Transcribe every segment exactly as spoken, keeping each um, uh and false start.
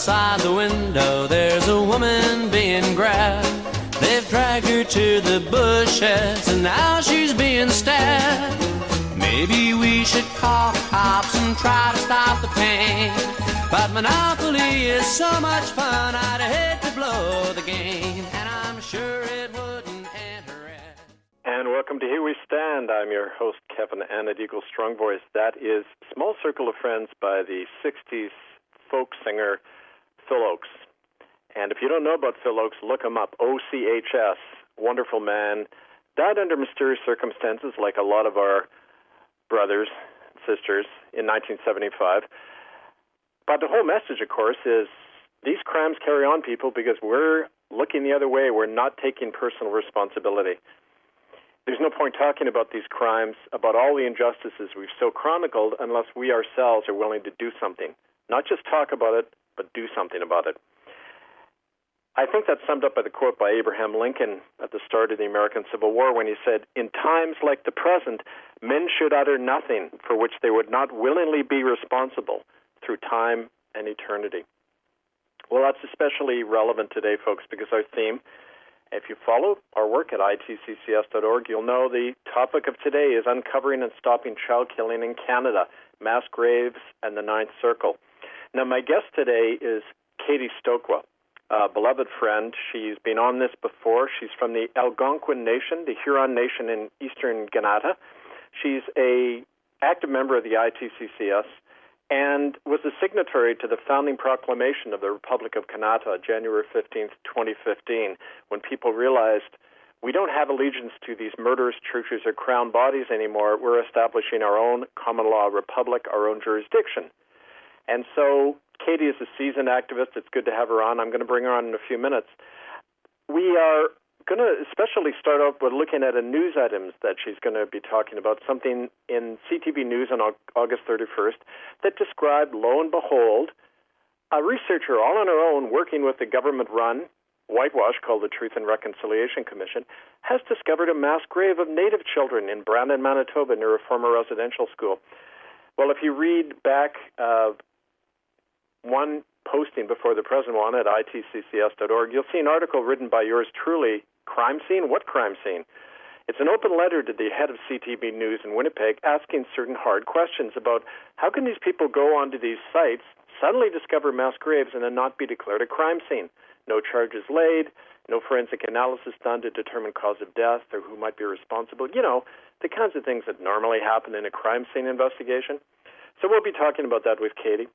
outside the window, there's a woman being grabbed. They've dragged her to the bushes, and now she's being stabbed. Maybe we should call the cops and try to stop the pain. But Monopoly is so much fun, I'd hate to blow the game, and I'm sure it wouldn't end her head. And welcome to Here We Stand. I'm your host, Kevin Annett, Eagle Strong Voice. That is Small Circle of Friends by the sixties folk singer Phil Ochs. And if you don't know about Phil Ochs, look him up, O C H S, wonderful man. Died under mysterious circumstances like a lot of our brothers and sisters in nineteen seventy-five. But the whole message, of course, is these crimes carry on, people, because we're looking the other way. We're not taking personal responsibility. There's no point talking about these crimes, about all the injustices we've so chronicled, unless we ourselves are willing to do something. Not just talk about it, but do something about it. I think that's summed up by the quote by Abraham Lincoln at the start of the American Civil War when he said, "In times like the present, men should utter nothing for which they would not willingly be responsible through time and eternity." Well, that's especially relevant today, folks, because our theme, if you follow our work at I T C C S dot org, you'll know the topic of today is uncovering and stopping child killing in Canada, mass graves, and the Ninth Circle. Now, my guest today is Katie Stokwa. A beloved friend. She's been on this before. She's from the Algonquin Nation, the Huron Nation in eastern Canada. She's a active member of the I T C C S and was a signatory to the founding proclamation of the Republic of Canada, January fifteenth, twenty fifteen, when people realized we don't have allegiance to these murderous churches or crown bodies anymore. We're establishing our own common law republic, our own jurisdiction. And so Katie is a seasoned activist. It's good to have her on. I'm going to bring her on in a few minutes. We are going to especially start off with looking at a news items that she's going to be talking about, something in C T V News on August thirty-first that described, lo and behold, a researcher all on her own working with the government-run whitewash called the Truth and Reconciliation Commission has discovered a mass grave of Native children in Brandon, Manitoba, near a former residential school. Well, if you read back uh, one posting before the present one at I T C C S dot org, you'll see an article written by yours truly, Crime Scene? What crime scene? It's an open letter to the head of C T V News in Winnipeg asking certain hard questions about how can these people go onto these sites, suddenly discover mass graves, and then not be declared a crime scene. No charges laid, no forensic analysis done to determine cause of death or who might be responsible. You know, the kinds of things that normally happen in a crime scene investigation. So we'll be talking about that with Katie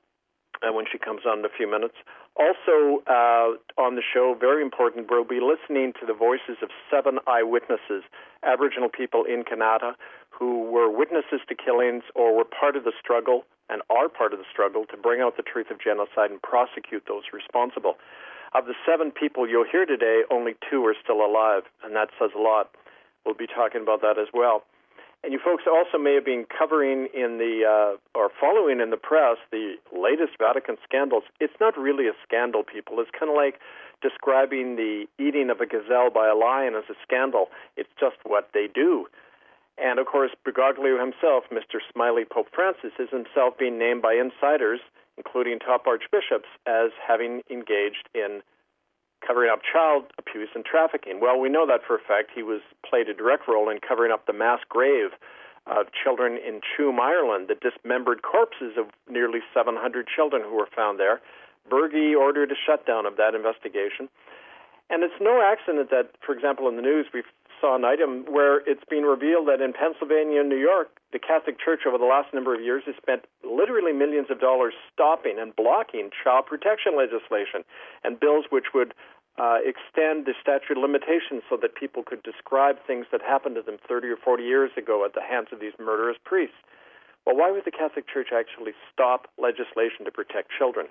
Uh, when she comes on in a few minutes. Also uh, on the show, very important, we'll be listening to the voices of seven eyewitnesses, Aboriginal people in Canada, who were witnesses to killings or were part of the struggle and are part of the struggle to bring out the truth of genocide and prosecute those responsible. Of the seven people you'll hear today, only two are still alive, and that says a lot. We'll be talking about that as well. And you folks also may have been covering in the, uh, or following in the press, the latest Vatican scandals. It's not really a scandal, people. It's kind of like describing the eating of a gazelle by a lion as a scandal. It's just what they do. And, of course, Bergoglio himself, Mister Smiley Pope Francis, is himself being named by insiders, including top archbishops, as having engaged in covering up child abuse and trafficking. Well, we know that for a fact. He was played a direct role in covering up the mass grave of children in Tuam, Ireland, the dismembered corpses of nearly seven hundred children who were found there. Bergie ordered a shutdown of that investigation. And it's no accident that, for example, in the news, we saw an item where it's been revealed that in Pennsylvania and New York, the Catholic Church over the last number of years has spent literally millions of dollars stopping and blocking child protection legislation and bills which would uh, extend the statute of limitations so that people could describe things that happened to them thirty or forty years ago at the hands of these murderous priests. Well, why would the Catholic Church actually stop legislation to protect children?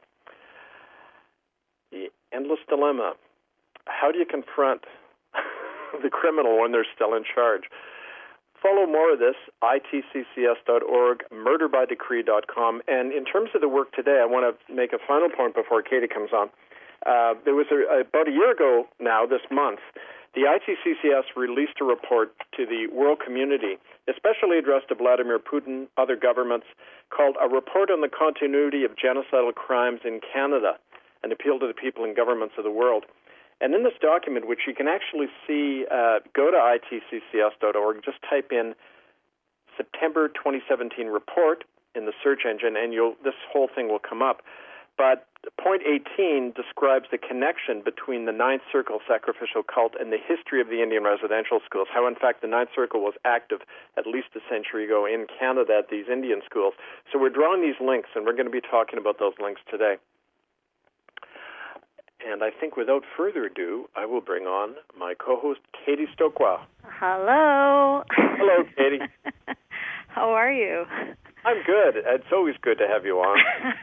The endless dilemma. How do you confront the criminal when they're still in charge? Follow more of this, I T C C S dot org, murder by decree dot com. And in terms of the work today, I want to make a final point before Katie comes on. Uh, there was a, about a year ago now, this month, the I T C C S released a report to the world community, especially addressed to Vladimir Putin, other governments, called A Report on the Continuity of Genocidal Crimes in Canada. an appeal to the people and governments of the world. And in this document, which you can actually see, uh, go to I T C C S dot org, just type in September twenty seventeen report in the search engine, and you'll this whole thing will come up. But point eighteen describes the connection between the Ninth Circle sacrificial cult and the history of the Indian residential schools, how, in fact, the Ninth Circle was active at least a century ago in Canada at these Indian schools. So we're drawing these links, and we're going to be talking about those links today. And I think without further ado, I will bring on my co-host, Katie Stockwell. Hello. Hello, Katie. How are you? I'm good. It's always good to have you on.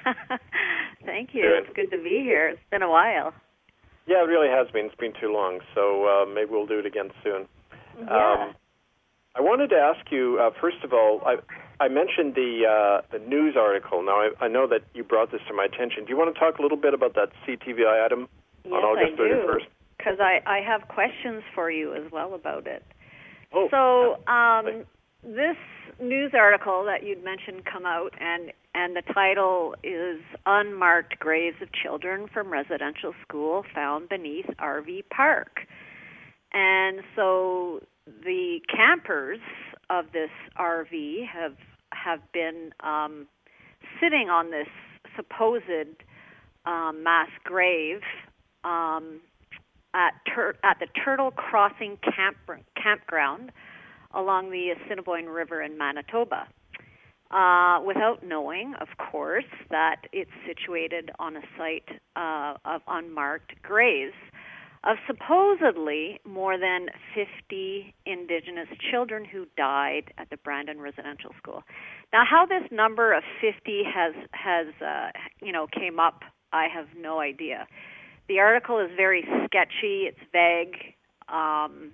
Thank you. Good. It's good to be here. It's been a while. Yeah, it really has been. It's been too long, so uh, maybe we'll do it again soon. Yeah. Um, I wanted to ask you, uh, first of all, I, I mentioned the uh, the news article. Now, I, I know that you brought this to my attention. Do you want to talk a little bit about that C T V I item yes, on August thirty-first? Because I, I have questions for you as well about it. Oh, so um, this news article that you'd mentioned come out, and, and the title is Unmarked Graves of Children from Residential School Found Beneath R V Park. And so the campers of this R V have have been um, sitting on this supposed um, mass grave um, at Tur- at the Turtle Crossing camp- campground along the Assiniboine River in Manitoba, uh, without knowing, of course, that it's situated on a site uh, of unmarked graves of supposedly more than fifty Indigenous children who died at the Brandon Residential School. Now, how this number of fifty has has uh, you know came up, I have no idea. The article is very sketchy. It's vague. Um,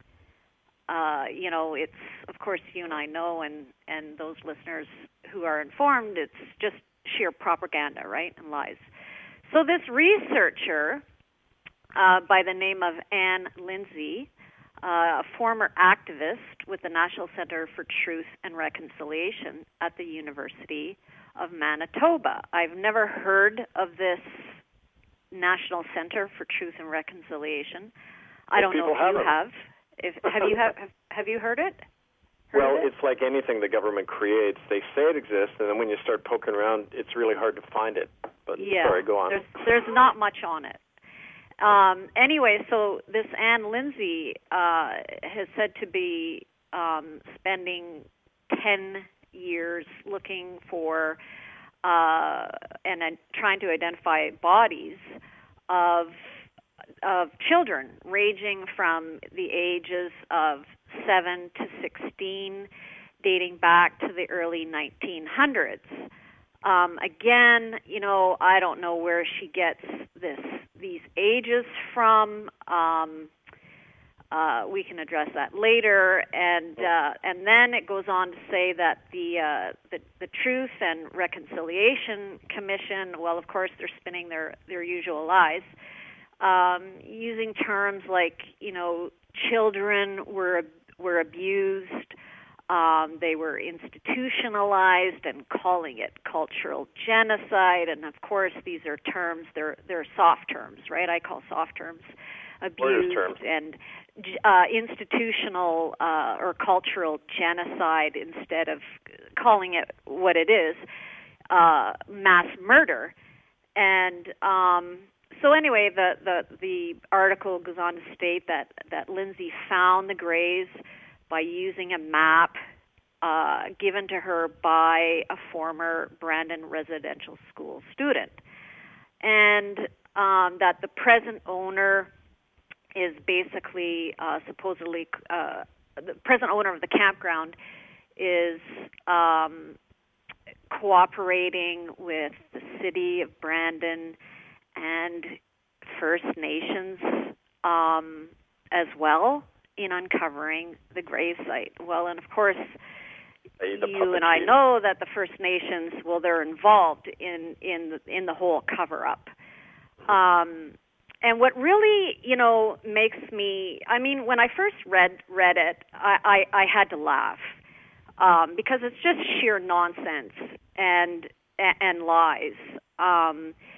uh, you know, it's of course you and I know, and and those listeners who are informed, it's just sheer propaganda, right, and lies. So this researcher, Uh, by the name of Anne Lindsay, uh, a former activist with the National Center for Truth and Reconciliation at the University of Manitoba. I've never heard of this National Center for Truth and Reconciliation. I don't know if you have. If, have you have, have have you heard it? Heard well, it? It's like anything the government creates. They say it exists, and then when you start poking around, it's really hard to find it. But yeah, sorry, go on. There's, there's not much on it. Um, anyway, so this Anne Lindsay uh, has said to be um, spending ten years looking for uh, and uh, trying to identify bodies of of children ranging from the ages of seven to sixteen, dating back to the early nineteen hundreds. Um, again, you know, I don't know where she gets this these ages from. Um, uh, we can address that later, and uh, and then it goes on to say that the, uh, the the Truth and Reconciliation Commission, well, of course, they're spinning their their usual lies, um, using terms like, you know, children were were abused. Um, they were institutionalized and calling it cultural genocide. And, of course, these are terms, they're, they're soft terms, right? I call soft terms abuse terms. and uh, institutional uh, or cultural genocide instead of calling it what it is, uh, mass murder. And um, so anyway, the, the, the article goes on to state that, that Lindsay found the graves by using a map uh, given to her by a former Brandon Residential School student. And um, that the present owner is basically uh, supposedly, uh, the present owner of the campground is um, cooperating with the city of Brandon and First Nations um, as well in uncovering the gravesite. Well, and of course, hey, you and I know that the First Nations, well, they're involved in in the, in the whole cover-up. Um, and what really, you know, makes me, I mean, when I first read read it, I, I, I had to laugh um, because it's just sheer nonsense and and lies. Um,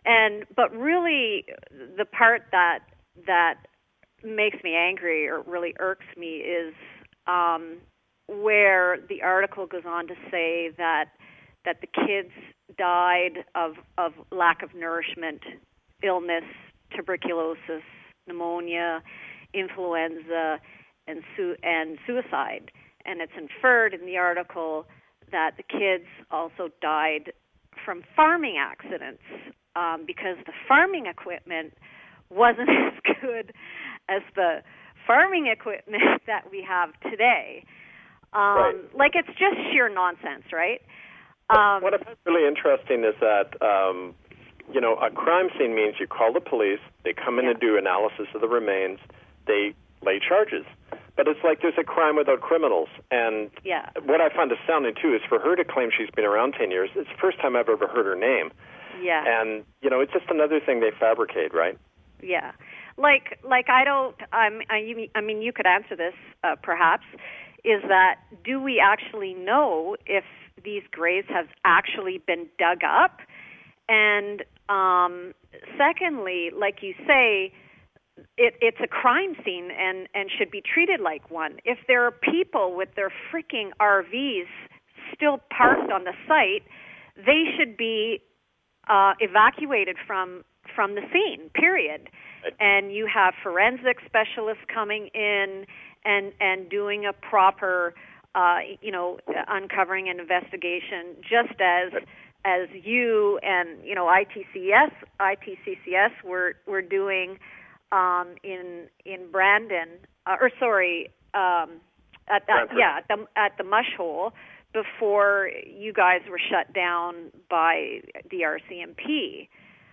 And but really, the part that that makes me angry or really irks me is um, where the article goes on to say that that the kids died of of lack of nourishment, illness, tuberculosis, pneumonia, influenza, and su- and suicide. And it's inferred in the article that the kids also died from farming accidents um, because the farming equipment wasn't as good as the farming equipment that we have today. Um, right. Like, it's just sheer nonsense, right? Um, what I find really interesting is that, um, you know, a crime scene means you call the police, they come in yeah. and do analysis of the remains, they lay charges. But it's like there's a crime without criminals. And yeah. what I find astounding, too, is for her to claim she's been around ten years, it's the first time I've ever heard her name. Yeah. And, you know, it's just another thing they fabricate, right? Yeah. Like, like I don't, um, I, I mean, you could answer this, uh, perhaps, is that do we actually know if these graves have actually been dug up? And um, secondly, like you say, it, it's a crime scene and, and should be treated like one. If there are people with their freaking R Vs still parked on the site, they should be uh, evacuated from from the scene, period. And you have forensic specialists coming in and and doing a proper, uh, you know, uncovering an investigation, just as as you and you know I T C S, I T C C S were were doing um, in in Brandon, uh, or sorry, um, at, at yeah at the at the Mush Hole before you guys were shut down by the R C M P.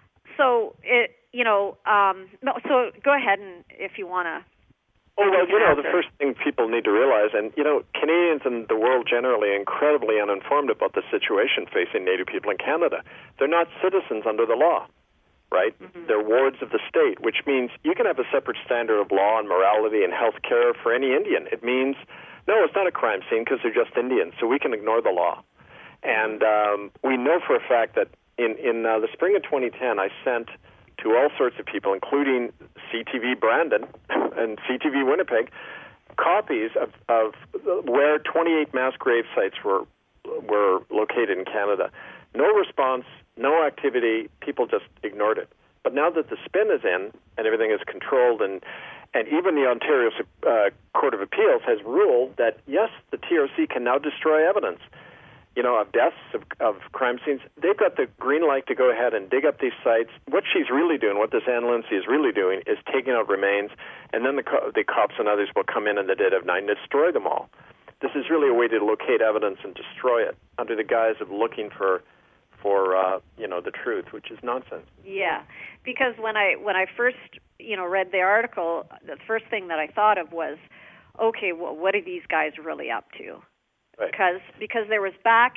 So it, you know, um, no, so go ahead and if you want to. Oh, well, you know, the first thing people need to realize, and, you know, Canadians and the world generally are incredibly uninformed about the situation facing Native people in Canada. They're not citizens under the law, right? Mm-hmm. They're wards of the state, which means you can have a separate standard of law and morality and health care for any Indian. It means, no, it's not a crime scene because they're just Indians, so we can ignore the law. And um, we know for a fact that in, in uh, the spring of twenty ten, I sent to all sorts of people, including C T V Brandon and C T V Winnipeg, copies of, of where twenty-eight mass grave sites were were located in Canada. No response, no activity, people just ignored it. But now that the spin is in and everything is controlled, and, and even the Ontario uh, Court of Appeals has ruled that, yes, the T R C can now destroy evidence, you know, of deaths, of, of crime scenes. They've got the green light to go ahead and dig up these sites. What she's really doing, what this Anne Lindsay is really doing, is taking out remains, and then the, co- the cops and others will come in in the dead of night and destroy them all. This is really a way to locate evidence and destroy it under the guise of looking for, for uh, you know, the truth, which is nonsense. Yeah, because when I when I first, you know, read the article, the first thing that I thought of was, okay, well, what are these guys really up to? Right. Because because there was back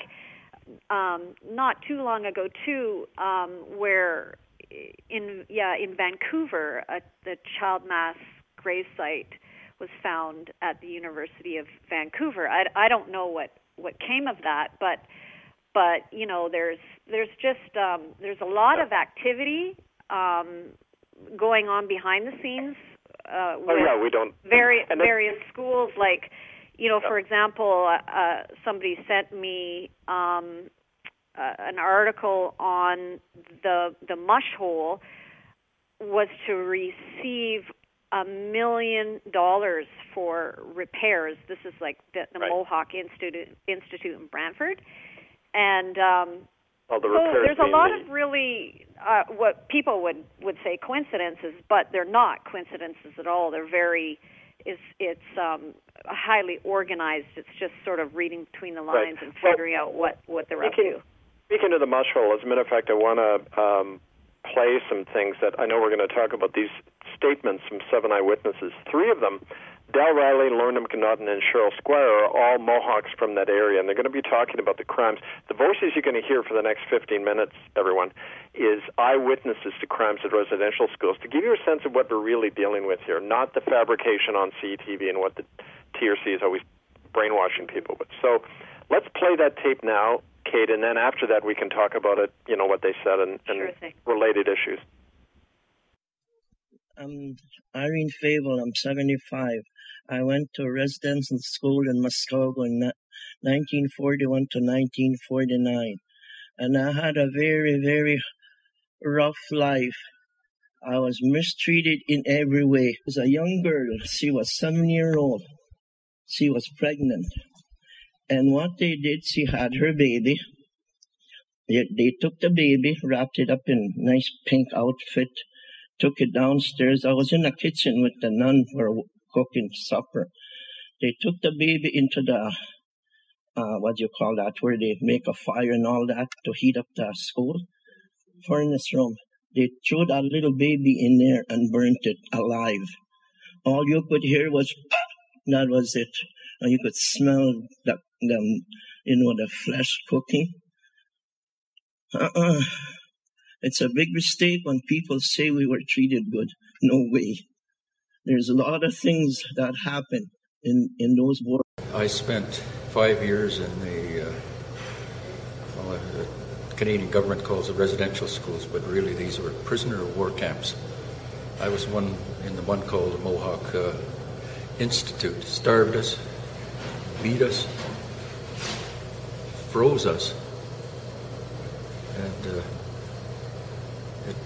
um, not too long ago too, um, where in yeah in Vancouver, uh, the child mass grave site was found at the University of Vancouver. I, I don't know what, what came of that, but but you know there's there's just um, there's a lot of activity um, going on behind the scenes. Uh, with oh yeah, we don't. Vari- various schools like. You know, for example, uh, somebody sent me um, uh, an article on the the Mush Hole was to receive a million dollars for repairs. This is like the, the right. Mohawk Institute Institute in Brantford, and um, well, the so there's a lot the... of really uh, what people would, would say coincidences, but they're not coincidences at all. They're very It's it's um, highly organized. It's just sort of reading between the lines right. and figuring well, out what, what they're speaking, up to. Speaking of the Mush Hole, as a matter of fact, I want to um, play some things that I know we're going to talk about. These statements from seven eyewitnesses. Three of them, Dal Riley, Lorna McNaughton, and Cheryl Squire, are all Mohawks from that area, and they're going to be talking about the crimes. The voices you're going to hear for the next fifteen minutes, everyone, is eyewitnesses to crimes at residential schools, to give you a sense of what we're really dealing with here, not the fabrication on C T V and what the T R C is always brainwashing people with. So let's play that tape now. Kate, and then after that we can talk about it, you know, what they said and, and Sure related issues. I'm Irene Fable. I'm seventy-five. I went to residential school in Muskogee in nineteen forty-one to nineteen forty-nine. And I had a very, very rough life. I was mistreated in every way. As a young girl, she was seven years old. She was pregnant. And what they did, she had her baby. They, they took the baby, wrapped it up in a nice pink outfit, took it downstairs. I was in the kitchen with the nun for cooking supper. They took the baby into the, uh, what do you call that, where they make a fire and all that to heat up the school furnace room. They threw that little baby in there and burnt it alive. All you could hear was, that was it. And you could smell the, the you know, the flesh cooking. Uh-uh. It's a big mistake when people say we were treated good. No way. There's a lot of things that happen in, in those wars. I spent five years in the, uh, well, the Canadian government calls it residential schools, but really these were prisoner of war camps. I was one in the one called the Mohawk uh, Institute. Starved us, beat us, froze us, and uh, it,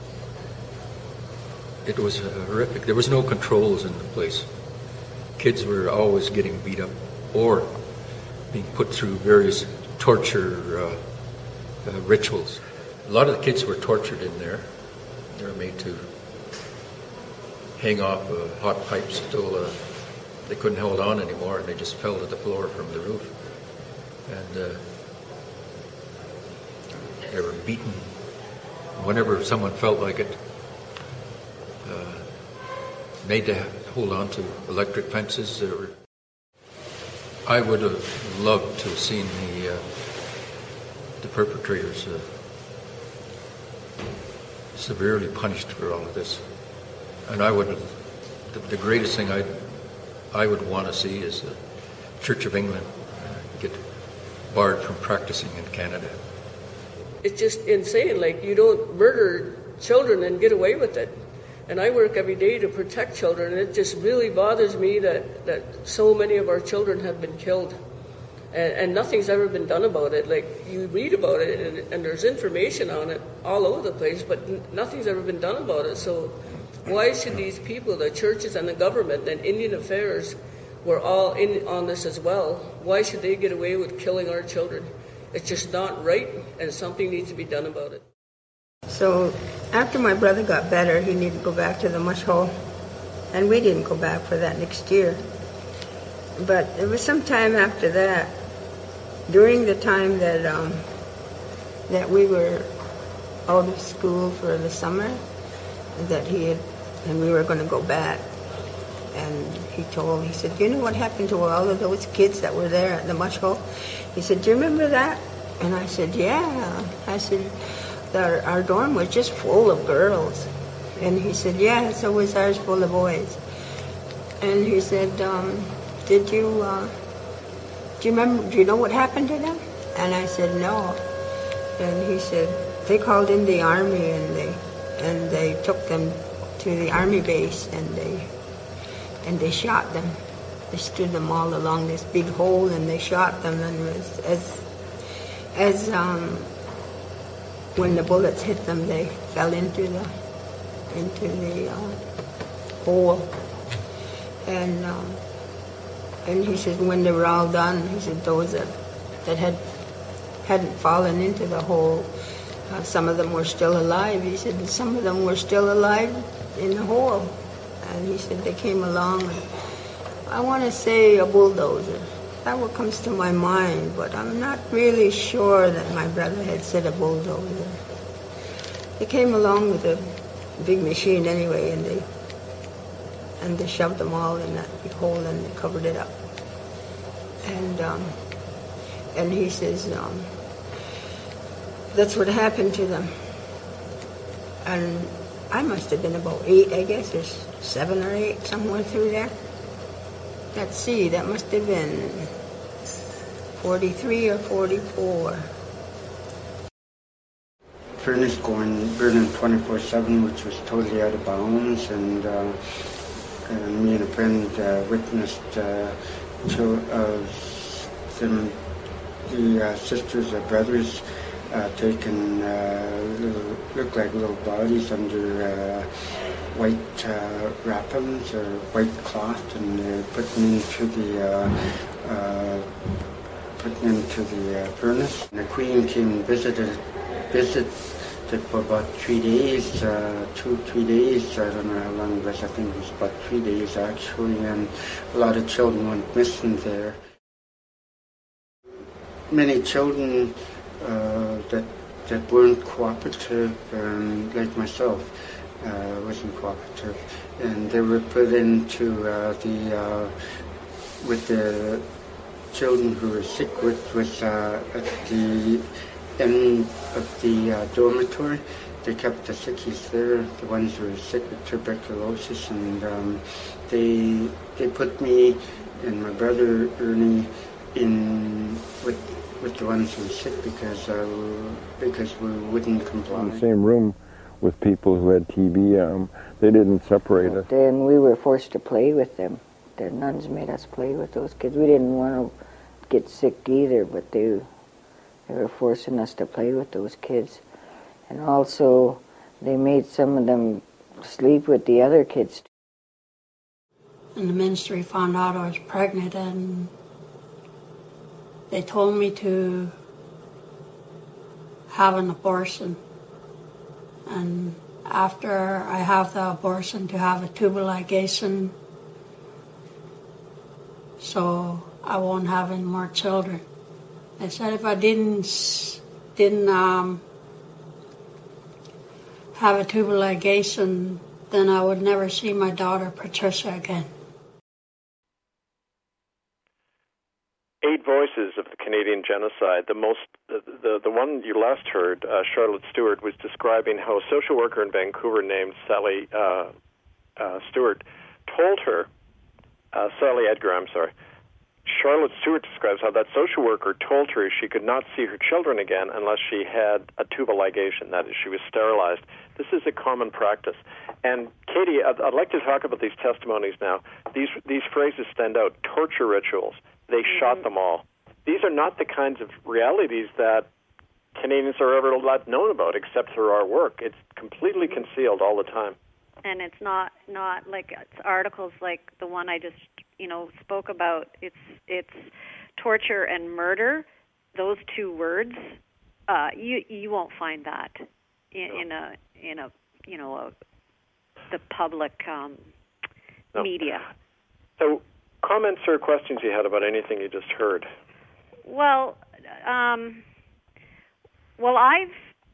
it was horrific. There was no controls in the place. Kids were always getting beat up or being put through various torture uh, uh, rituals. A lot of the kids were tortured in there. They were made to hang off uh, hot pipes until uh, they couldn't hold on anymore, and they just fell to the floor from the roof. And uh, they were beaten whenever someone felt like it. Uh, made to hold on to electric fences. Were, I would have loved to have seen the uh, the perpetrators uh, severely punished for all of this. And I would, the, the greatest thing I'd, I would want to see is the Church of England uh, get barred from practicing in Canada. It's just insane. Like, you don't murder children and get away with it. And I work every day to protect children, and it just really bothers me that, that so many of our children have been killed. And, and nothing's ever been done about it. Like, you read about it, and, and there's information on it all over the place, but n- nothing's ever been done about it. So why should these people, the churches and the government and Indian Affairs, were all in on this as well, why should they get away with killing our children? It's just not right, and something needs to be done about it. So after my brother got better, he needed to go back to the mush hole, and we didn't go back for that next year. But it was some time after that, during the time that um, that we were out of school for the summer, that he had, and we were going to go back. And he told, he said, "You know what happened to all of those kids that were there at the mush hole?" He said, "Do you remember that?" And I said, "Yeah." I said, Our, our dorm was just full of girls. And he said, "Yeah, so was ours full of boys." And he said, um, did you, uh, do you remember, do you know what happened to them? And I said, "No." And he said, "They called in the army, and they, and they took them to the army base, and they, and they shot them. They stood them all along this big hole, and they shot them, and it was as, as, um, when the bullets hit them, they fell into the into the uh, hole." And um, and he said when they were all done, he said those that that had hadn't fallen into the hole, uh, some of them were still alive. He said and some of them were still alive in the hole. And he said they came along. And I want to say a bulldozer. That's what comes to my mind, but I'm not really sure that my brother had said a bulldozer. They came along with a big machine anyway, and they and they shoved them all in that big hole, and they covered it up. And um, and he says um, that's what happened to them. And I must have been about eight, I guess, or seven or eight, somewhere through there. Let's see, that must have been forty-three or forty-four. furnace going, burning twenty-four seven, which was totally out of bounds, and, uh, and me and a friend uh, witnessed uh, two of them, the uh, sisters or brothers uh, taking uh, little, look like little bodies under uh, white uh, wrappings or white cloth, and they're putting into the uh, uh, putting into the uh, furnace. And the Queen came and visited, visited for about three days, uh, two, three days. I don't know how long it was. I think it was about three days actually, and a lot of children went missing there. Many children uh, that that weren't cooperative, um, like myself. Uh, wasn't cooperative, and they were put into uh, the uh, with the children who were sick with with uh, at the end of the uh, dormitory. They kept the sickies there, the ones who were sick with tuberculosis, and um, they they put me and my brother Ernie in with with the ones who were sick because uh, because we wouldn't comply. In the same room with people who had T B, um, they didn't separate us. Then we were forced to play with them. The nuns made us play with those kids. We didn't want to get sick either, but they, they were forcing us to play with those kids. And also, they made some of them sleep with the other kids. And the ministry found out I was pregnant, and they told me to have an abortion. And after I have the abortion, to have a tubal ligation, so I won't have any more children. They said if I didn't didn't um, have a tubal ligation, then I would never see my daughter Patricia again. Eight voices of the Canadian genocide. The most, the the, the one you last heard, uh, Charlotte Stewart, was describing how a social worker in Vancouver named Sally uh, uh, Stewart told her, uh, Sally Edgar, I'm sorry. Charlotte Stewart describes how that social worker told her she could not see her children again unless she had a tubal ligation, that is, she was sterilized. This is a common practice. And Katie, I'd, I'd like to talk about these testimonies now. These these phrases stand out. Torture rituals. They mm-hmm. shot them all. These are not the kinds of realities that Canadians are ever let known about, except through our work. It's completely concealed all the time. And it's not not like it's articles like the one I just you know spoke about. It's it's torture and murder. Those two words, uh, you you won't find that in, no. in a in a you know a, the public um, no. media. So, comments or questions you had about anything you just heard? Well, um, well, I've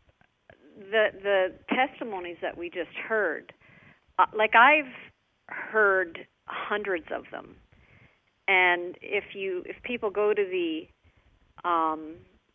the the testimonies that we just heard. Uh, like I've heard hundreds of them, and if you if people go to the um,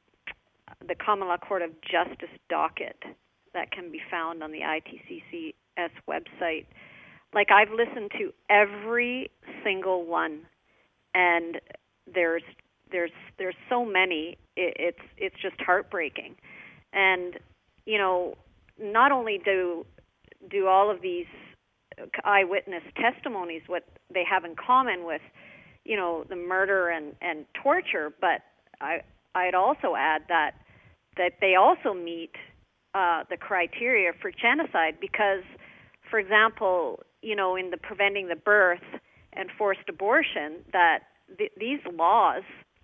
the Common Law Court of Justice docket that can be found on the I T C C S website, like I've listened to every single one, and there's there's there's so many. It, it's it's just heartbreaking, and you know not only do do all of these eyewitness testimonies, what they have in common with, you know, the murder and, and torture, but I, I'd also add that that they also meet uh, the criteria for genocide because, for example, you know, in the preventing the birth and forced abortion, that th- these laws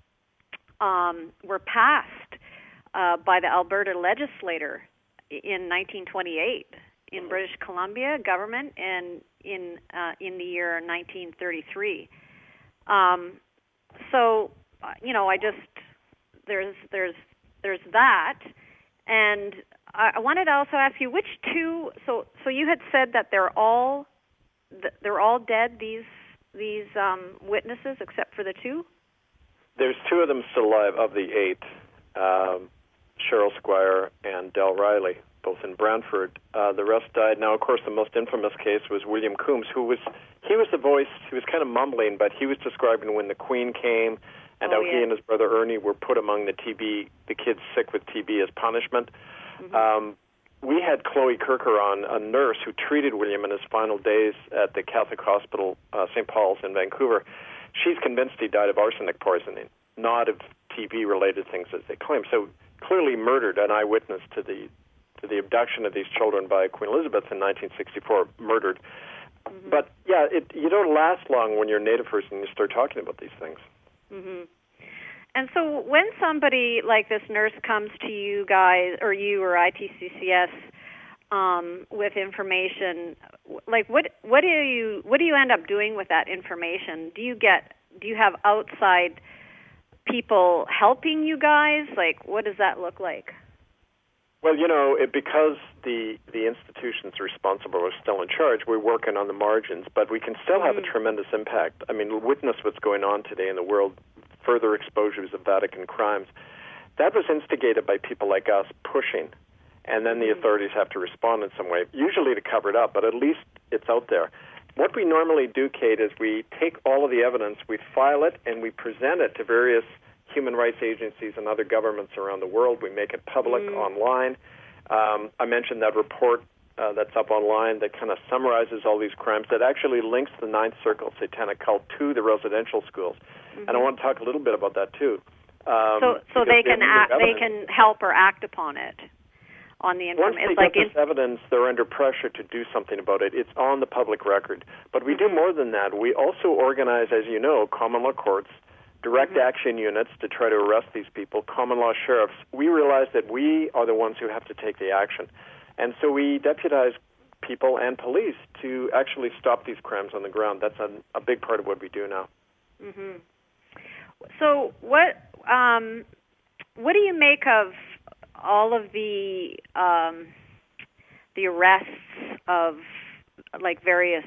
um, were passed uh, by the Alberta legislature in nineteen twenty-eight. In British Columbia government and in uh, in the year nineteen thirty-three. Um, so uh, you know, I just there's there's there's that, and I, I wanted to also ask you which two. So so you had said that they're all they're all dead. These these um, witnesses, except for the two. There's two of them still alive of the eight, um, Cheryl Squire and Del Riley, both in Brantford. Uh, the rest died. Now, of course, the most infamous case was William Coombs, who was, he was the voice, he was kind of mumbling, but he was describing when the Queen came and oh, how yeah. he and his brother Ernie were put among the T B, the kids sick with T B as punishment. Mm-hmm. Um, we had Chloe Kirker on, a nurse who treated William in his final days at the Catholic Hospital, uh, Saint Paul's in Vancouver. She's convinced he died of arsenic poisoning, not of T B-related things as they claim. So clearly murdered, an eyewitness to the to the abduction of these children by Queen Elizabeth in nineteen sixty-four, murdered. Mm-hmm. But, yeah, it, you don't last long when you're a Native person and you start talking about these things. Mm-hmm. And so when somebody like this nurse comes to you guys, or you or I T C C S, um, with information, like what what do you what do you end up doing with that information? Do you get do you have outside people helping you guys? Like, what does that look like? Well, you know, it, because the the institutions responsible are still in charge, we're working on the margins, but we can still have mm. a tremendous impact. I mean, witness what's going on today in the world, further exposures of Vatican crimes. That was instigated by people like us pushing, and then the authorities have to respond in some way, usually to cover it up, but at least it's out there. What we normally do, Kate, is we take all of the evidence, we file it, and we present it to various human rights agencies and other governments around the world. We make it public mm. online. Um, I mentioned that report uh, that's up online that kind of summarizes all these crimes, that actually links the Ninth Circle Satanic Cult to the residential schools. Mm-hmm. And I want to talk a little bit about that too. Um, so, so they can act, they can help or act upon it on the information. Once they it's get like this in- evidence, they're under pressure to do something about it. It's on the public record. But we mm-hmm. do more than that. We also organize, as you know, common law courts, direct mm-hmm. action units to try to arrest these people, common law sheriffs. We realize that we are the ones who have to take the action. And so we deputize people and police to actually stop these crimes on the ground. That's a, a big part of what we do now. Mm-hmm. So what um, what do you make of all of the um, the arrests of like various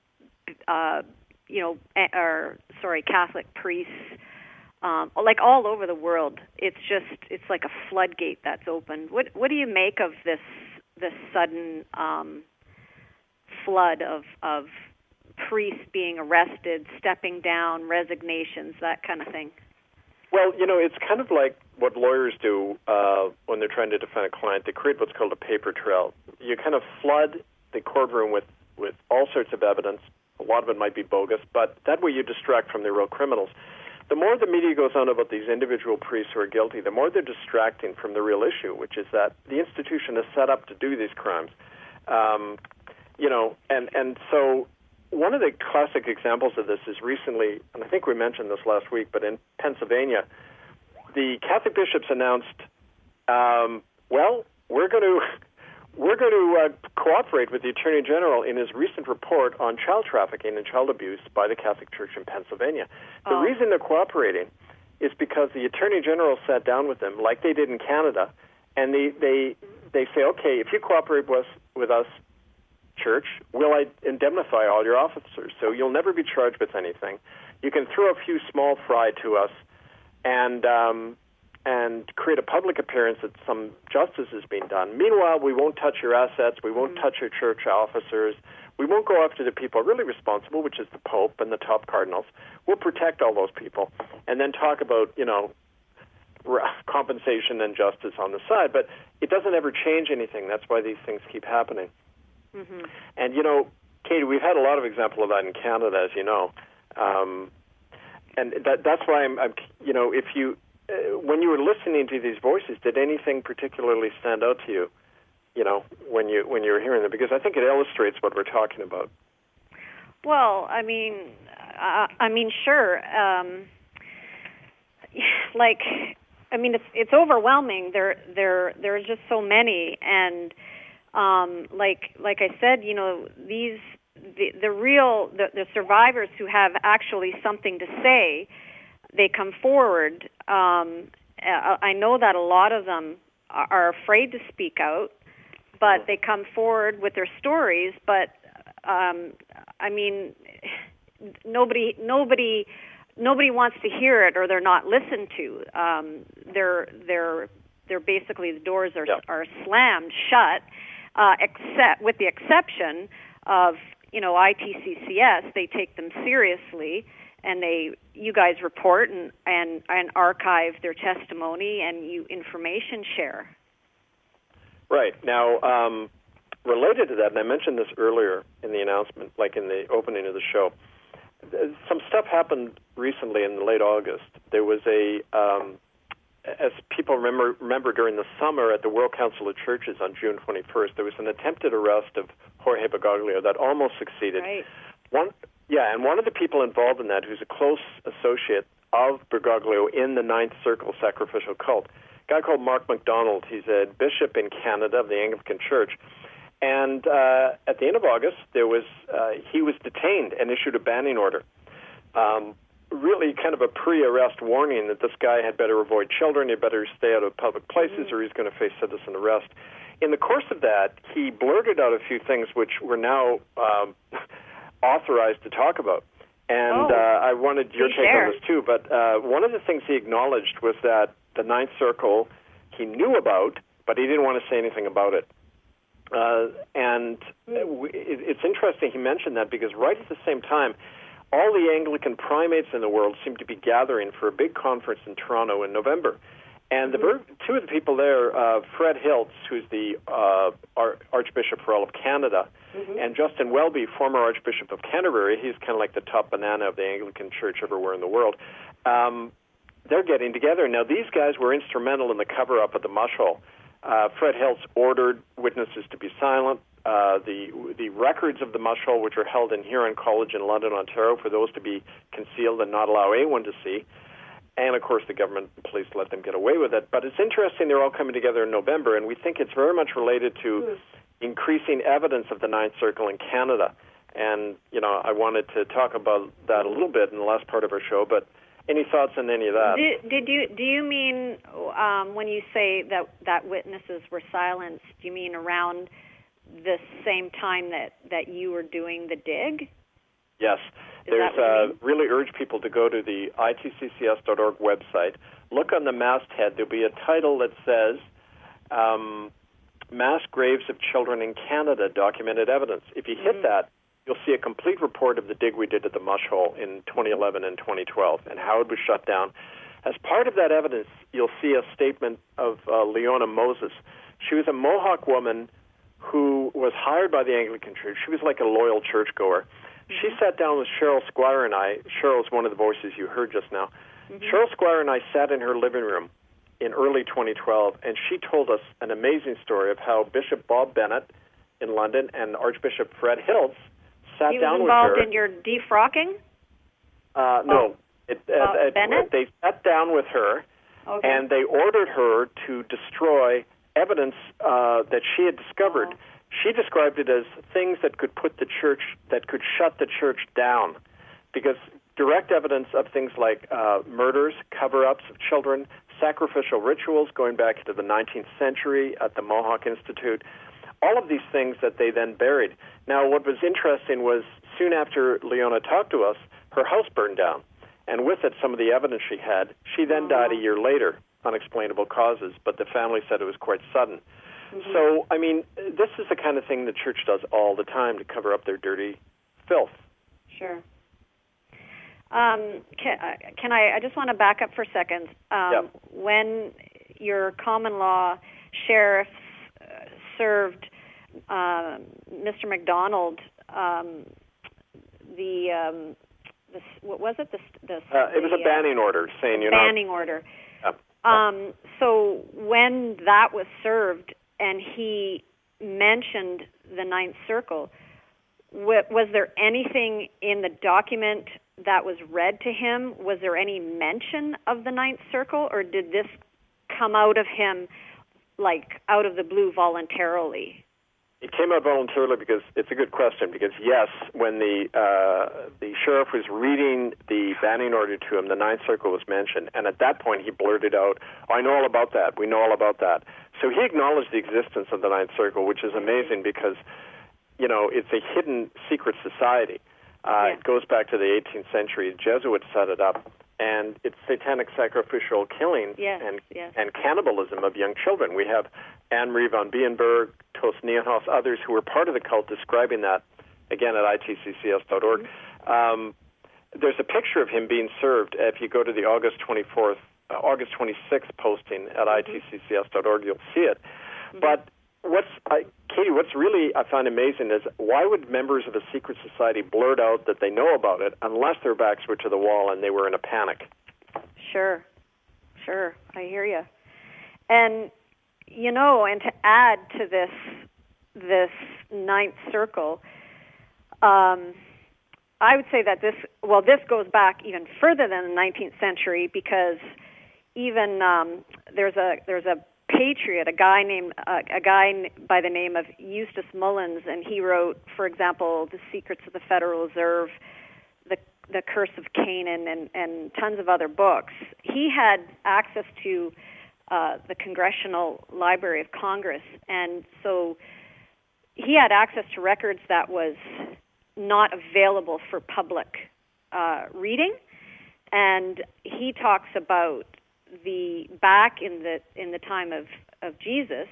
uh, you know or sorry Catholic priests um, like all over the world? It's just it's like a floodgate that's opened. What what do you make of this this sudden um, flood of of priests being arrested, stepping down, resignations, that kind of thing? Well, you know, it's kind of like what lawyers do uh, when they're trying to defend a client. They create what's called a paper trail. You kind of flood the courtroom with, with all sorts of evidence. A lot of it might be bogus, but that way you distract from the real criminals. The more the media goes on about these individual priests who are guilty, the more they're distracting from the real issue, which is that the institution is set up to do these crimes. Um, you know, and, and so one of the classic examples of this is recently, and I think we mentioned this last week, but in Pennsylvania, the Catholic bishops announced, um, well, we're going to we're going to uh, cooperate with the Attorney General in his recent report on child trafficking and child abuse by the Catholic Church in Pennsylvania. The oh. reason they're cooperating is because the Attorney General sat down with them, like they did in Canada, and they they, they say, okay, if you cooperate with, with us, Church, will I indemnify all your officers, so you'll never be charged with anything. You can throw a few small fry to us and um, and create a public appearance that some justice is being done. Meanwhile, we won't touch your assets, we won't mm-hmm. touch your church officers, we won't go after the people really responsible, which is the Pope and the top cardinals. We'll protect all those people and then talk about, you know, compensation and justice on the side. But it doesn't ever change anything. That's why these things keep happening. Mm-hmm. And, you know, Katie, we've had a lot of examples of that in Canada, as you know. Um, and that, that's why I'm, I'm, you know, if you, uh, when you were listening to these voices, did anything particularly stand out to you, you know, when you when you were hearing them? Because I think it illustrates what we're talking about. Well, I mean, uh, I mean, sure. Um, like, I mean, it's it's overwhelming. There, there, there are just so many, and um, like, like I said, you know, these the, the real the, the survivors who have actually something to say, they come forward. Um, I know that a lot of them are afraid to speak out, but they come forward with their stories. But um, I mean, nobody, nobody, nobody wants to hear it, or they're not listened to. Um, they're they're they're basically the doors are yeah. are slammed shut, uh, except with the exception of you know I T C C S. They take them seriously, and they you guys report and and, and archive their testimony, and you information share. Right. Now, um, related to that, and I mentioned this earlier in the announcement, like in the opening of the show, some stuff happened recently in late August. There was a, um, as people remember, remember during the summer at the World Council of Churches on June twenty-first, there was an attempted arrest of Jorge Bergoglio that almost succeeded. Right. One, yeah, and one of the people involved in that, who's a close associate of Bergoglio in the Ninth Circle sacrificial cult, a guy called Mark MacDonald. He's a bishop in Canada of the Anglican Church. And uh, at the end of August, there was uh, he was detained and issued a banning order. Um, really kind of a pre-arrest warning that this guy had better avoid children, he better stay out of public places, mm-hmm. or he's going to face citizen arrest. In the course of that, he blurted out a few things which we're now um, authorized to talk about. And oh, uh, I wanted your take share. on this too. But uh, one of the things he acknowledged was that the Ninth Circle he knew about, but he didn't want to say anything about it. Uh, and it, it's interesting he mentioned that because right at the same time, all the Anglican primates in the world seem to be gathering for a big conference in Toronto in November. And the mm-hmm. two of the people there, uh, Fred Hiltz, who's the uh, Ar- Archbishop for all of Canada, mm-hmm. and Justin Welby, former Archbishop of Canterbury, he's kind of like the top banana of the Anglican Church everywhere in the world, um, they're getting together. Now, these guys were instrumental in the cover-up of the mush hole. Uh, Fred Hiltz ordered witnesses to be silent. Uh, the the records of the mush hole, which are held in Huron College in London, Ontario, for those to be concealed and not allow anyone to see. And, of course, the government and police let them get away with it. But it's interesting they're all coming together in November, and we think it's very much related to mm. increasing evidence of the Ninth Circle in Canada. And, you know, I wanted to talk about that a little bit in the last part of our show, but any thoughts on any of that? Did, did you do you mean um, when you say that that witnesses were silenced? Do you mean around the same time that, that you were doing the dig? Yes. Is There's that what you mean? uh, really urge people to go to the I T C C S dot org website. Look on the masthead. There'll be a title that says um, "Mass Graves of Children in Canada: Documented Evidence." If you hit mm-hmm. that, you'll see a complete report of the dig we did at the mush hole in twenty eleven and twenty twelve and how it was shut down. As part of that evidence, you'll see a statement of uh, Leona Moses. She was a Mohawk woman who was hired by the Anglican Church. She was like a loyal churchgoer. Mm-hmm. She sat down with Cheryl Squire and I. Cheryl's one of the voices you heard just now. Mm-hmm. Cheryl Squire and I sat in her living room in early twenty twelve, and she told us an amazing story of how Bishop Bob Bennett in London and Archbishop Fred Hiltz sat he down was involved with her. in your defrocking? Uh, no. Oh. It, uh, uh, Bennett? They sat down with her, okay. and they ordered her to destroy evidence uh, that she had discovered. Oh. She described it as things that could put the church, that could shut the church down, because direct evidence of things like uh, murders, cover-ups of children, sacrificial rituals going back into the nineteenth century at the Mohawk Institute, all of these things that they then buried. Now, what was interesting was soon after Leona talked to us, her house burned down, and with it some of the evidence she had. She then died a year later, unexplainable causes, but the family said it was quite sudden. Mm-hmm. So, I mean, this is the kind of thing the church does all the time to cover up their dirty filth. Sure. Um, can, can I, I just want to back up for a second. Um, yeah. When your common law sheriffs uh, served uh, Mister MacDonald um, the, um, the, what was it? The, the, uh, it was the, a banning uh, order saying, you know. Banning order. Yeah. Um, so when that was served and he mentioned the Ninth Circle, w- was there anything in the document that was read to him? Was there any mention of the Ninth Circle, or did this come out of him, like, out of the blue voluntarily? It came out voluntarily because it's a good question. Because yes, when the uh, the sheriff was reading the banning order to him, the Ninth Circle was mentioned, and at that point he blurted out, oh, "I know all about that. We know all about that." So he acknowledged the existence of the Ninth Circle, which is amazing because, you know, it's a hidden secret society. Uh, yeah. It goes back to the eighteenth century. The Jesuits set it up, and it's satanic sacrificial killing yes, and yes. and cannibalism of young children. We have Anne-Marie von Bienenberg, Tos Niehaus, others who were part of the cult describing that, again, at I T C C S dot org. Mm-hmm. Um, there's a picture of him being served. If you go to the August twenty-fourth, uh, August twenty-sixth posting at mm-hmm. I T C C S dot org, you'll see it. Mm-hmm. But what's I, Katie? What's really I find amazing is why would members of a secret society blurt out that they know about it unless their backs were to the wall and they were in a panic? Sure, sure, I hear you. And you know, and to add to this this ninth circle, um, I would say that this well, this goes back even further than the nineteenth century because even um, there's a there's a patriot, a guy named uh, a guy by the name of Eustace Mullins, and he wrote, for example, The Secrets of the Federal Reserve, The The Curse of Canaan, and, and tons of other books. He had access to uh, the Congressional Library of Congress, and so he had access to records that was not available for public uh, reading, and he talks about the back in the in the time of, of Jesus,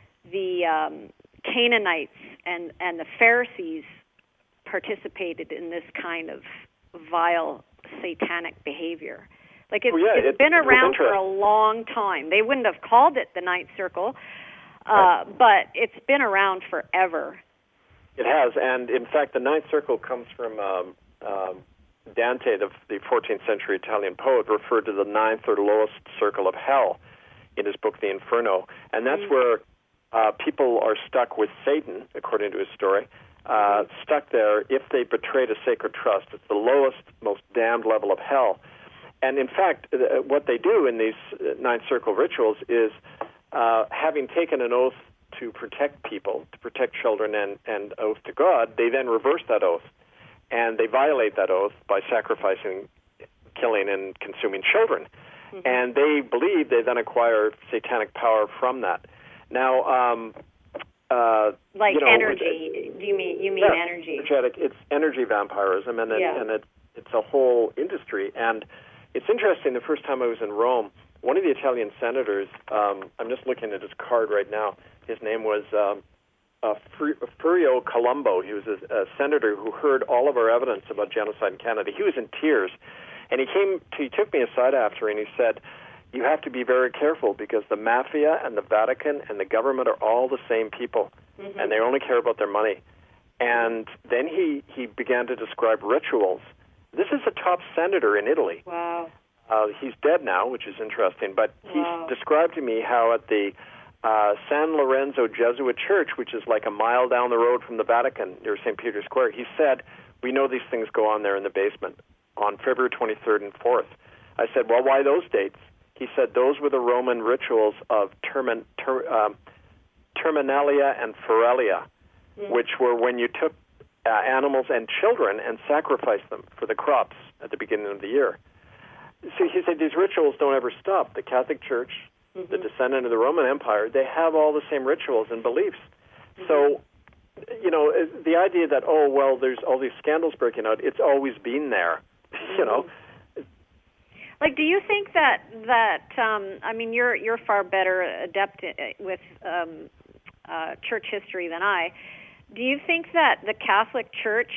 the um, Canaanites and, and the Pharisees participated in this kind of vile satanic behavior. Like it's, oh, yeah, it's it, been it around for a long time. They wouldn't have called it the Ninth Circle, uh, right. but it's been around forever. It has, and in fact, the Ninth Circle comes from um, um, Dante, the, the fourteenth century Italian poet, referred to the ninth or lowest circle of hell in his book, The Inferno. And that's mm-hmm. where uh, people are stuck with Satan, according to his story, uh, mm-hmm. stuck there if they betrayed a sacred trust. It's the lowest, most damned level of hell. And in fact, uh, what they do in these uh, ninth circle rituals is, uh, having taken an oath to protect people, to protect children, and, and oath to God, they then reverse that oath. And they violate that oath by sacrificing, killing, and consuming children. Mm-hmm. And they believe they then acquire satanic power from that. Now, um, uh, like you know, energy? Do you mean you mean yeah, energy? Energetic. It's energy vampirism, and it, yeah. and it, it's a whole industry. And it's interesting. The first time I was in Rome, one of the Italian senators. Um, I'm just looking at his card right now. His name was. Um, Uh, Furio Colombo. He was a, a senator who heard all of our evidence about genocide in Canada. He was in tears, and he came. To, he took me aside after, and he said, "You have to be very careful because the mafia and the Vatican and the government are all the same people, mm-hmm. and they only care about their money." And then he he began to describe rituals. This is a top senator in Italy. Wow. Uh, he's dead now, which is interesting. But he wow. described to me how at the Uh, San Lorenzo Jesuit Church, which is like a mile down the road from the Vatican near Saint Peter's Square, he said, we know these things go on there in the basement on February twenty-third and fourth. I said, well, why those dates? He said those were the Roman rituals of termin, ter, um, Terminalia and Feralia, mm. which were when you took uh, animals and children and sacrificed them for the crops at the beginning of the year. So he said these rituals don't ever stop. The Catholic Church, mm-hmm. the descendant of the Roman Empire, they have all the same rituals and beliefs. Mm-hmm. So, you know, the idea that, oh, well, there's all these scandals breaking out, it's always been there, mm-hmm. you know. Like, do you think that, that um, I mean, you're you're far better adept with um, uh, church history than I. Do you think that the Catholic Church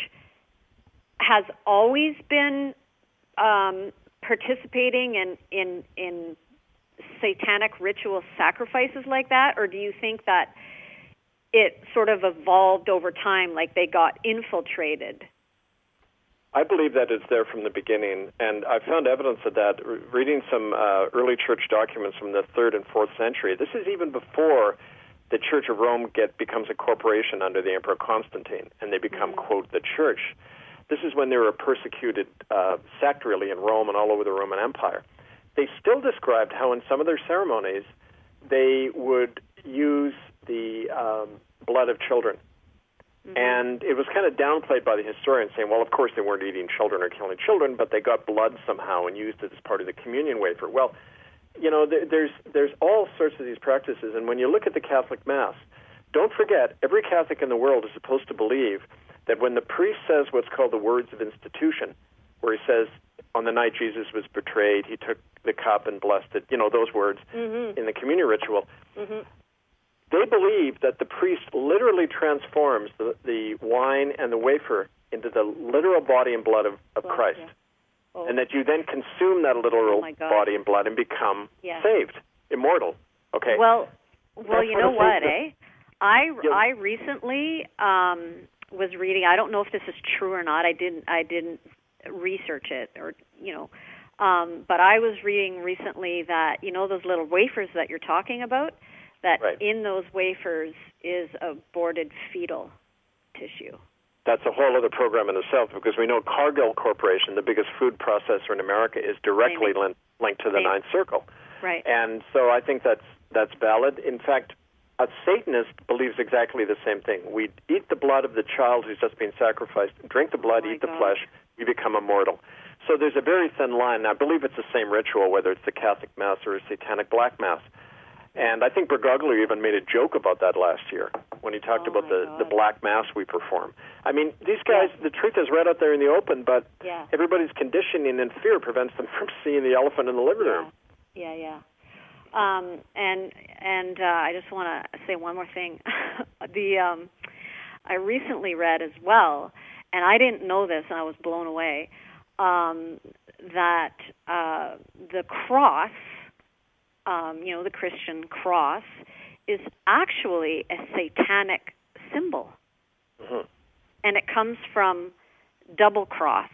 has always been um, participating in, in in satanic ritual sacrifices like that, or do you think that it sort of evolved over time, like they got infiltrated? I believe that it's there from the beginning, and I found evidence of that reading some uh, early church documents from the third and fourth century. This is even before the Church of Rome get becomes a corporation under the Emperor Constantine, and they become, mm-hmm. quote, the Church. This is when they were a persecuted uh, sect, really, in Rome and all over the Roman Empire. They still described how in some of their ceremonies they would use the um, blood of children. Mm-hmm. And it was kind of downplayed by the historians, saying, well, of course they weren't eating children or killing children, but they got blood somehow and used it as part of the communion wafer. Well, you know, there, there's there's all sorts of these practices, and when you look at the Catholic Mass, don't forget, every Catholic in the world is supposed to believe that when the priest says what's called the words of institution, where he says, on the night Jesus was betrayed, he took the cup and blessed it, you know, those words mm-hmm. in the communion ritual, mm-hmm. they believe that the priest literally transforms the, the wine and the wafer into the literal body and blood of, of well, Christ. Yeah. Oh. And that you then consume that literal oh body and blood and become yeah. saved, immortal. Okay. Well, well, That's you know what, eh? I, Yeah. I recently um, was reading. I don't know if this is true or not. I didn't. I didn't research it, or you know. Um, but I was reading recently that you know those little wafers that you're talking about. That Right. in those wafers is aborted fetal tissue. That's a whole other program in itself, because we know Cargill Corporation, the biggest food processor in America, is directly lin- linked to the Same. Ninth Circle. Right. And so I think that's that's valid. In fact, a Satanist believes exactly the same thing. We eat the blood of the child who's just been sacrificed, drink the blood, Oh my eat the God. flesh, we become immortal. So there's a very thin line. I believe it's the same ritual, whether it's the Catholic Mass or a Satanic Black Mass. And I think Bergoglio even made a joke about that last year when he talked Oh about my the, God. the Black Mass we perform. I mean, these guys, the truth is right out there in the open, but Yeah. everybody's conditioning and fear prevents them from seeing the elephant in the living room. Yeah, yeah. Um, and and uh, I just want to say one more thing. the um, I recently read as well, and I didn't know this, and I was blown away, um, that uh, the cross, um, you know, the Christian cross, is actually a satanic symbol, Mm-hmm. and it comes from double-crossed.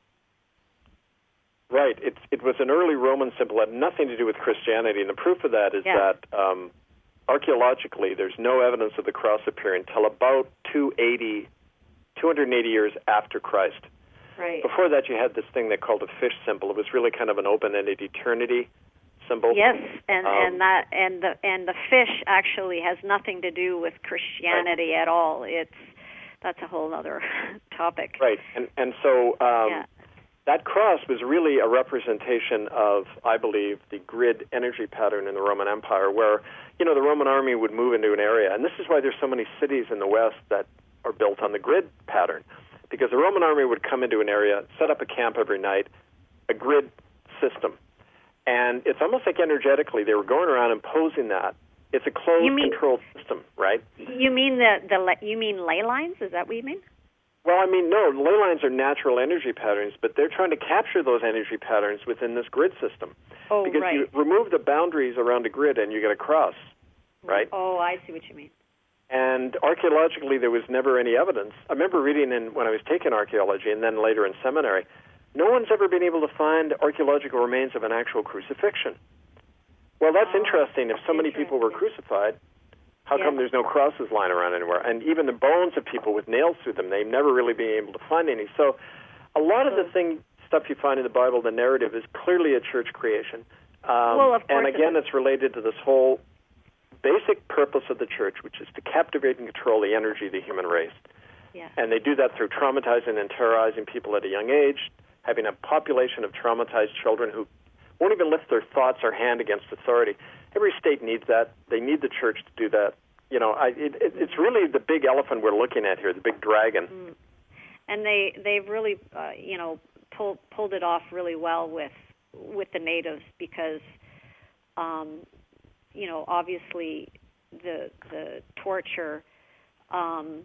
Right. It, it was an early Roman symbol. It had nothing to do with Christianity. And the proof of that is Yeah. that um, archaeologically, there's no evidence of the cross appearing until about two eighty, two hundred eighty years after Christ. Right. Before that, you had this thing they called a fish symbol. It was really kind of an open-ended eternity symbol. Yes, and, Um, and that and the and the fish actually has nothing to do with Christianity at all. It's that's a whole other topic. Right. And, and so um, Yeah. that cross was really a representation of, I believe, the grid energy pattern in the Roman Empire, where, you know, the Roman army would move into an area. And this is why there's so many cities in the West that are built on the grid pattern, because the Roman army would come into an area, set up a camp every night, a grid system. And it's almost like energetically they were going around imposing that. It's a closed, You mean- controlled system, right? You mean the the le- you mean ley lines? Is that what you mean? Well, I mean, no, ley lines are natural energy patterns, but they're trying to capture those energy patterns within this grid system. Oh, because right. you remove the boundaries around a grid and you get a cross, right? Oh, I see what you mean. And archaeologically, there was never any evidence. I remember reading in when I was taking archaeology and then later in seminary, no one's ever been able to find archaeological remains of an actual crucifixion. Well, that's Oh, interesting. If so many people were crucified, how Yeah. come there's no crosses lying around anywhere? And even the bones of people with nails through them, they've never really been able to find any. So a lot of the thing stuff you find in the Bible, the narrative, is clearly a church creation. Um, Well, of and course again, it it's related to this whole basic purpose of the church, which is to captivate and control the energy of the human race. Yeah. And they do that through traumatizing and terrorizing people at a young age, having a population of traumatized children who won't even lift their thoughts or hand against authority. Every state needs that. They need the church to do that. You know, I, it, it, it's really the big elephant we're looking at here, the big dragon. Mm. And they they've really uh, you know pulled pulled it off really well with with the natives because um, you know obviously the the torture um,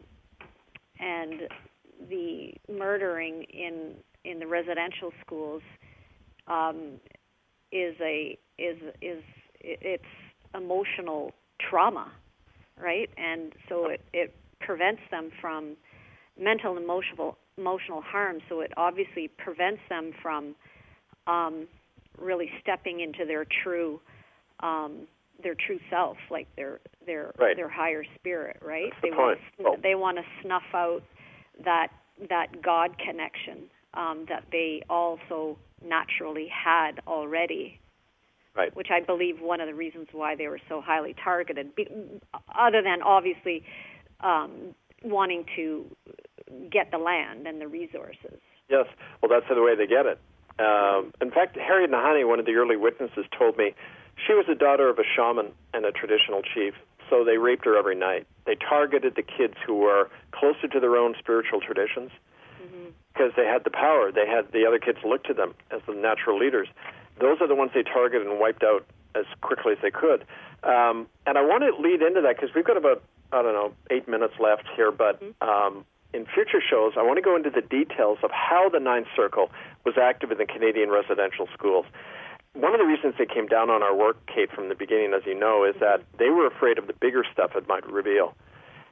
and the murdering in in the residential schools um, is a is is it's emotional trauma, right? And so it, it prevents them from mental and emotional emotional harm. So it obviously prevents them from um, really stepping into their true um, their true self, like their their Right. their higher spirit, right? That's the they want point. to, they want to snuff out that that God connection um, that they also naturally had already. Right. Which I believe one of the reasons why they were so highly targeted, be, other than obviously um, wanting to get the land and the resources. Yes, well, that's the way they get it. Um, in fact, Harriet Nahani, one of the early witnesses, told me she was the daughter of a shaman and a traditional chief, so they raped her every night. They targeted the kids who were closer to their own spiritual traditions because they had the power. They had the other kids look to them as the natural leaders. Those are the ones they targeted and wiped out as quickly as they could. Um, and I want to lead into that because we've got about, I don't know, eight minutes left here, but um, in future shows, I want to go into the details of how the Ninth Circle was active in the Canadian residential schools. One of the reasons they came down on our work, Kate, from the beginning, as you know, is that they were afraid of the bigger stuff it might reveal.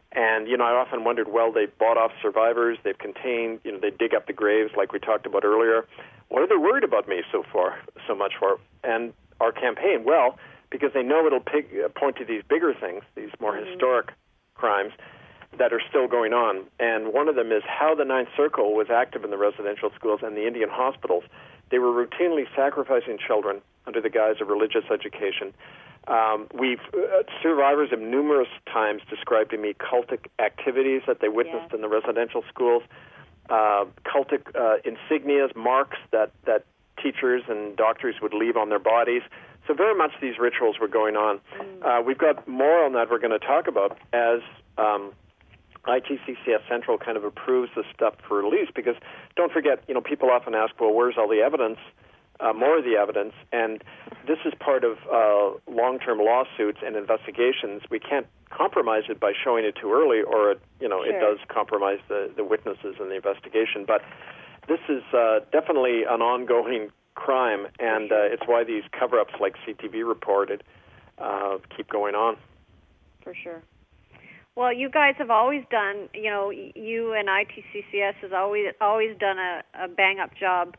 And, you know, I often wondered, well, they bought off survivors, they've contained, you know, they dig up the graves like we talked about earlier. What are they worried about me so far, so much for? And our campaign, well, because they know it'll pig, uh, point to these bigger things, these more mm-hmm. historic crimes that are still going on. And one of them is how the Ninth Circle was active in the residential schools and the Indian hospitals. They were routinely sacrificing children under the guise of religious education. Um, we've uh, survivors have numerous times described to me cultic activities that they witnessed yeah. in the residential schools, uh, cultic uh, insignias, marks that, that teachers and doctors would leave on their bodies. So very much these rituals were going on. Mm. Uh, we've got more on that we're going to talk about as um, I T C C S Central kind of approves the stuff for release, because don't forget, you know, people often ask, well, where's all the evidence? Uh, more of the evidence, and this is part of uh, long-term lawsuits and investigations. We can't compromise it by showing it too early, or it, you know, sure. it does compromise the, the witnesses in the investigation. But this is uh, definitely an ongoing crime, and uh, it's why these cover-ups, like C T V reported, uh, keep going on. For sure. Well, you guys have always done, you know, you and I T C C S has always always done a, a bang-up job.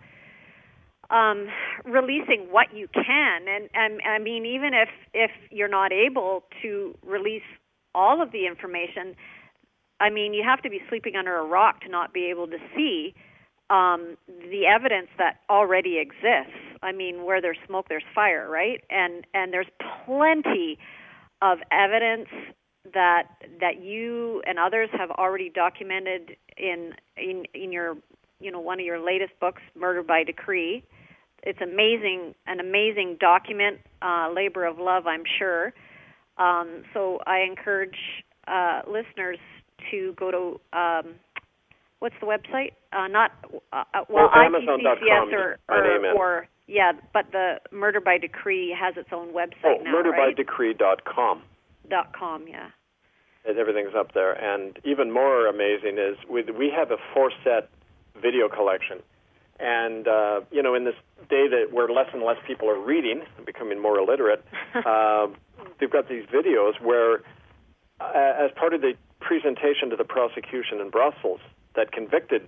Um, releasing what you can, and, and I mean, even if, if you're not able to release all of the information, I mean, you have to be sleeping under a rock to not be able to see um, the evidence that already exists. I mean, where there's smoke, there's fire, right? And and there's plenty of evidence that that you and others have already documented in in in your you know one of your latest books, Murder by Decree. It's amazing, an amazing document, uh, labor of love, I'm sure. Um, so I encourage uh, listeners to go to, um, what's the website? Uh, not, uh, well, I T C C S or, or, or, yeah, but the Murder by Decree has its own website oh, now, murder by right? decree dot com. Dot com, yeah. And everything's up there. And even more amazing is we, we have a four-set video collection. And, uh, you know, in this day that where less and less people are reading, becoming more illiterate, uh, they've got these videos where, uh, as part of the presentation to the prosecution in Brussels that convicted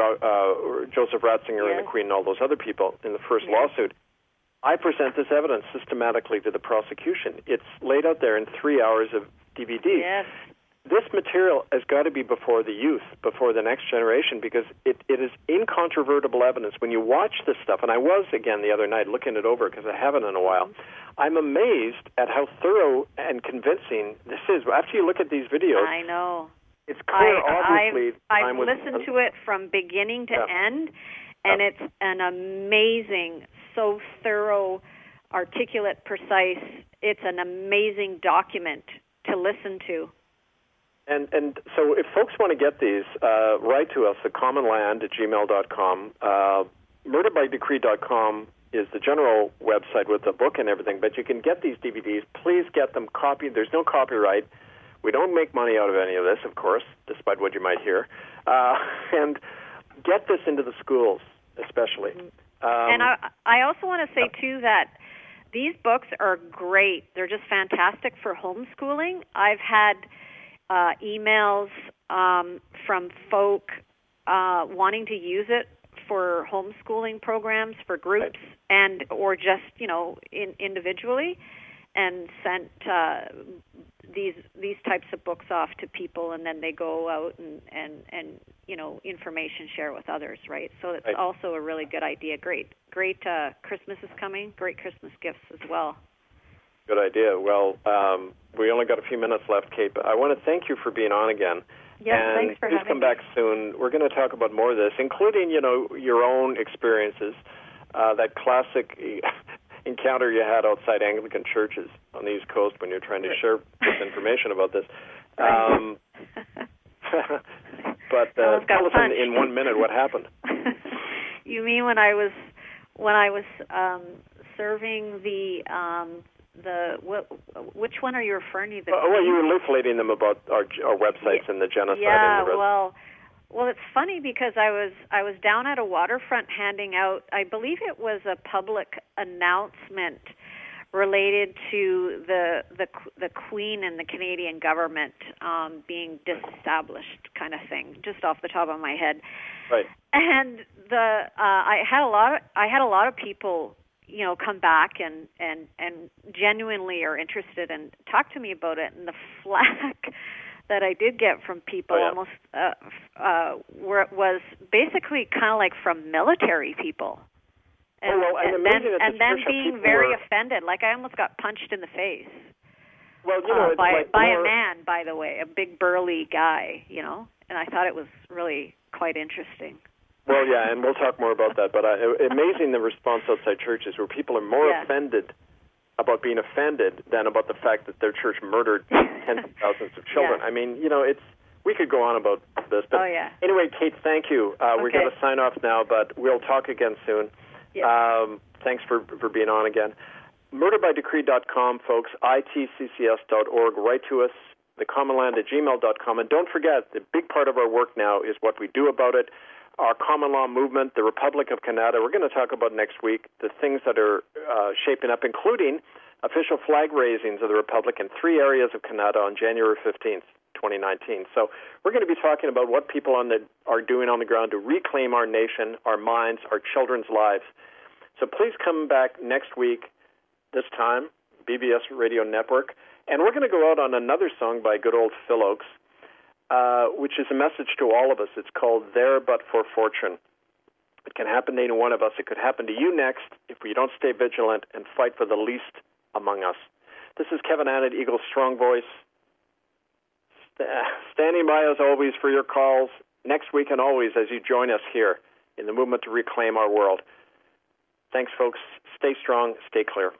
uh, Joseph Ratzinger yes. and the Queen and all those other people in the first yes. lawsuit, I present this evidence systematically to the prosecution. It's laid out there in three hours of D V D. Yes. This material has got to be before the youth, before the next generation, because it, it is incontrovertible evidence. When you watch this stuff, and I was, again, the other night looking it over because I haven't in a while, I'm amazed at how thorough and convincing this is. After you look at these videos... I know. It's clear, I, obviously... I've, I've listened was, to it from beginning to yeah. end, and yeah. it's an amazing, so thorough, articulate, precise. It's an amazing document to listen to. And and so if folks want to get these, uh, write to us at commonland at gmail dot com. Uh, murder by decree dot com is the general website with the book and everything, but you can get these D V Ds. Please get them copied. There's no copyright. We don't make money out of any of this, of course, despite what you might hear. Uh, and get this into the schools, especially. Um, and I, I also want to say, too, that these books are great. They're just fantastic for homeschooling. I've had... Uh, emails um, from folk uh, wanting to use it for homeschooling programs, for groups, and or just you know in, individually, and sent uh, these these types of books off to people, and then they go out and and, and you know information share with others, right? So it's right. also a really good idea. Great, great uh, Christmas is coming. Great Christmas gifts as well. Good idea. Well, um, we only got a few minutes left, Kate, but I want to thank you for being on again. Yes, and thanks for please having come me. back soon. We're going to talk about more of this, including, you know, your own experiences, uh, that classic encounter you had outside Anglican churches on the East Coast when you're trying to share this information about this. Um, but uh, tell us in, in one minute what happened. You mean when I was when I was um, serving the um, the what, which one are you referring to? The uh, well, you were elucidating them about our our websites yeah, and the genocide. Yeah, and the well, well, it's funny because I was I was down at a waterfront handing out. I believe it was a public announcement related to the the the Queen and the Canadian government um, being disestablished, kind of thing, just off the top of my head. Right. And the uh, I had a lot of I had a lot of people, you know, come back and and and genuinely are interested and talk to me about it. And the flack that I did get from people oh, yeah. almost uh, uh, were, was basically kind of like from military people. And, oh, well, and, and then, and then being very were... offended, like I almost got punched in the face. Well, you know, uh, by like by more... a man, by the way, a big burly guy, you know. And I thought it was really quite interesting. Well, yeah, and we'll talk more about that. But uh, amazing the response outside churches, where people are more yeah. offended about being offended than about the fact that their church murdered tens of thousands of children. Yeah. I mean, you know, it's we could go on about this, but oh, yeah. anyway, Kate, thank you. Uh, okay. We're going to sign off now, but we'll talk again soon. Yeah. Um, thanks for for being on again. murder by decree dot com, folks, I T C C S dot org. Write to us, the common land at gmail dot com. And don't forget, the big part of our work now is what we do about it. Our common law movement, the Republic of Canada, we're going to talk about next week, the things that are uh, shaping up, including official flag raisings of the Republic in three areas of Canada on January fifteenth, twenty nineteen. So we're going to be talking about what people on the, are doing on the ground to reclaim our nation, our minds, our children's lives. So please come back next week, this time, B B S Radio Network. And we're going to go out on another song by good old Phil Oakes, uh, which is a message to all of us. It's called There But For Fortune. It can happen to any one of us. It could happen to you next if we don't stay vigilant and fight for the least among us. This is Kevin Annett, Eagle's Strong Voice, st- standing by as always for your calls next week and always as you join us here in the movement to reclaim our world. Thanks, folks. Stay strong. Stay clear.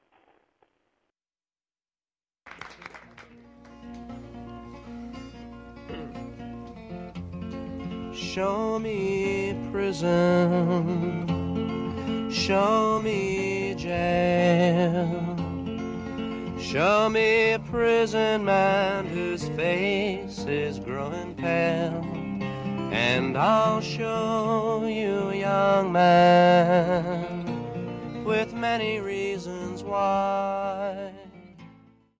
Show me prison, show me jail, show me a prison man whose face is growing pale, and I'll show you a young man with many reasons why